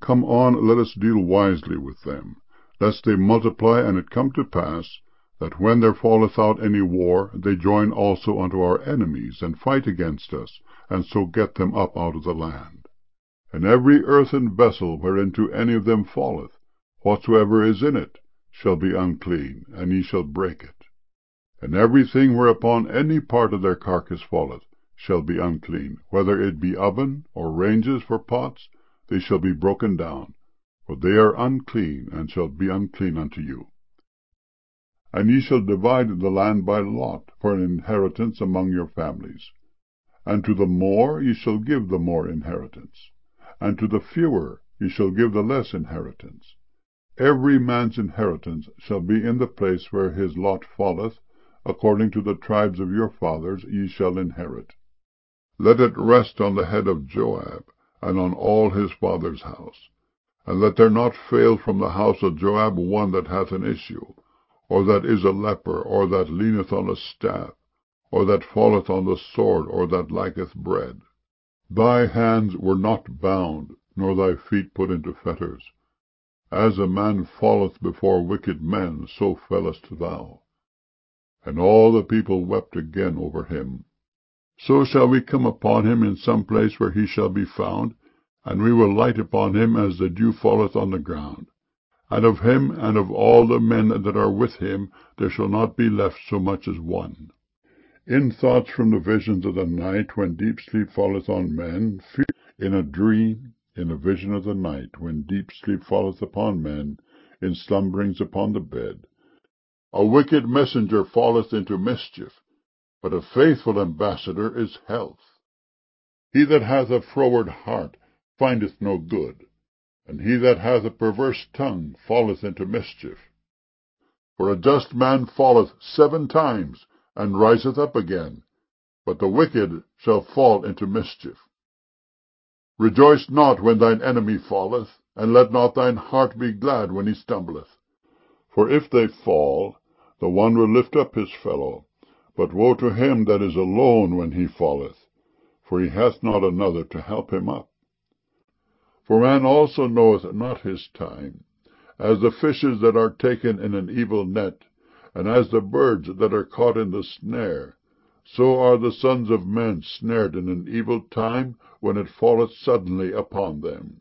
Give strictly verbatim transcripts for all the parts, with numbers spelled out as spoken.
Come on, let us deal wisely with them, lest they multiply, and it come to pass, that when there falleth out any war, they join also unto our enemies, and fight against us, and so get them up out of the land. And every earthen vessel whereinto any of them falleth, whatsoever is in it, shall be unclean, and ye shall break it. And everything whereupon any part of their carcass falleth shall be unclean, whether it be oven, or ranges for pots, they shall be broken down, for they are unclean, and shall be unclean unto you. And ye shall divide the land by lot for an inheritance among your families. And to the more ye shall give the more inheritance, and to the fewer ye shall give the less inheritance. Every man's inheritance shall be in the place where his lot falleth, according to the tribes of your fathers ye shall inherit. Let it rest on the head of Joab, and on all his father's house. And let there not fail from the house of Joab one that hath an issue, or that is a leper, or that leaneth on a staff, or that falleth on the sword, or that lacketh bread. Thy hands were not bound, nor thy feet put into fetters. As a man falleth before wicked men, so fellest thou. And all the people wept again over him. So shall we come upon him in some place where he shall be found, and we will light upon him as the dew falleth on the ground. And of him and of all the men that are with him there shall not be left so much as one. In thoughts from the visions of the night, when deep sleep falleth on men, fear in a dream, in a vision of the night, when deep sleep falleth upon men, in slumberings upon the bed. A wicked messenger falleth into mischief, but a faithful ambassador is health. He that hath a froward heart findeth no good, and he that hath a perverse tongue falleth into mischief. For a just man falleth seven times, and riseth up again, but the wicked shall fall into mischief. Rejoice not when thine enemy falleth, and let not thine heart be glad when he stumbleth. For if they fall, the one will lift up his fellow. But woe to him that is alone when he falleth, for he hath not another to help him up. For man also knoweth not his time, as the fishes that are taken in an evil net, and as the birds that are caught in the snare, so are the sons of men snared in an evil time, when it falleth suddenly upon them.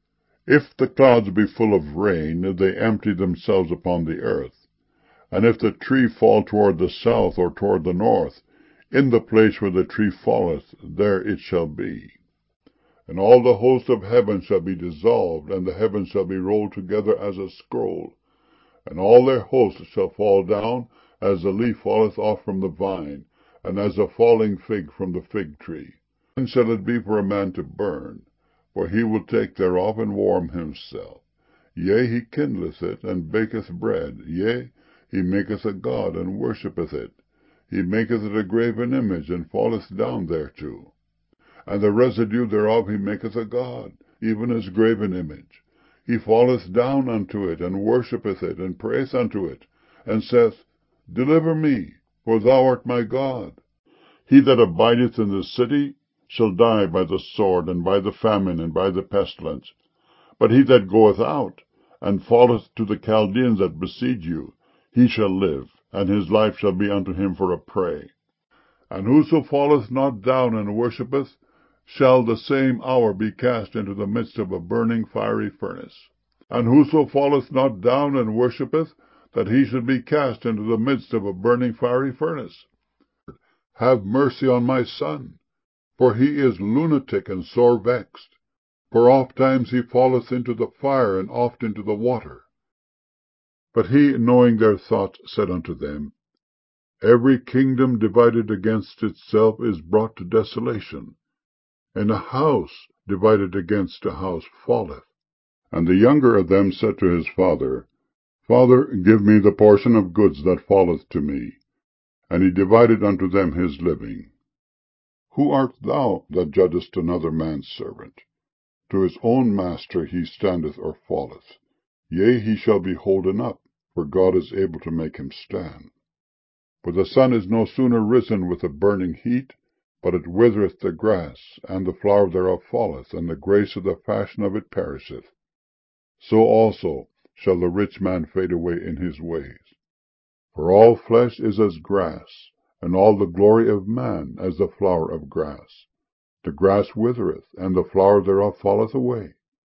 If the clouds be full of rain, they empty themselves upon the earth. And if the tree fall toward the south or toward the north, in the place where the tree falleth, there it shall be. And all the host of heaven shall be dissolved, and the heavens shall be rolled together as a scroll. And all their hosts shall fall down, as the leaf falleth off from the vine, and as a falling fig from the fig tree. Then shall it be for a man to burn, for he will take thereof and warm himself. Yea, he kindleth it, and baketh bread. Yea, he maketh a god, and worshippeth it. He maketh it a graven image, and falleth down thereto. And the residue thereof he maketh a god, even as graven image. He falleth down unto it, and worshippeth it, and prayeth unto it, and saith, Deliver me, for thou art my God. He that abideth in the city shall die by the sword, and by the famine, and by the pestilence. But he that goeth out, and falleth to the Chaldeans that besiege you, he shall live, and his life shall be unto him for a prey. And whoso falleth not down and worshippeth, shall the same hour be cast into the midst of a burning fiery furnace. And whoso falleth not down and worshippeth, that he should be cast into the midst of a burning fiery furnace. Have mercy on my son, for he is lunatic and sore vexed. For oft times he falleth into the fire, and oft into the water. But he, knowing their thoughts, said unto them, Every kingdom divided against itself is brought to desolation, and a house divided against a house falleth. And the younger of them said to his father, Father, give me the portion of goods that falleth to me. And he divided unto them his living. Who art thou that judgest another man's servant? To his own master he standeth or falleth. Yea, he shall be holden up, for God is able to make him stand. For the sun is no sooner risen with a burning heat, but it withereth the grass, and the flower thereof falleth, and the grace of the fashion of it perisheth. so also shall the rich man fade away in his ways. For all flesh is as grass, and all the glory of man as the flower of grass. The grass withereth, and the flower thereof falleth away,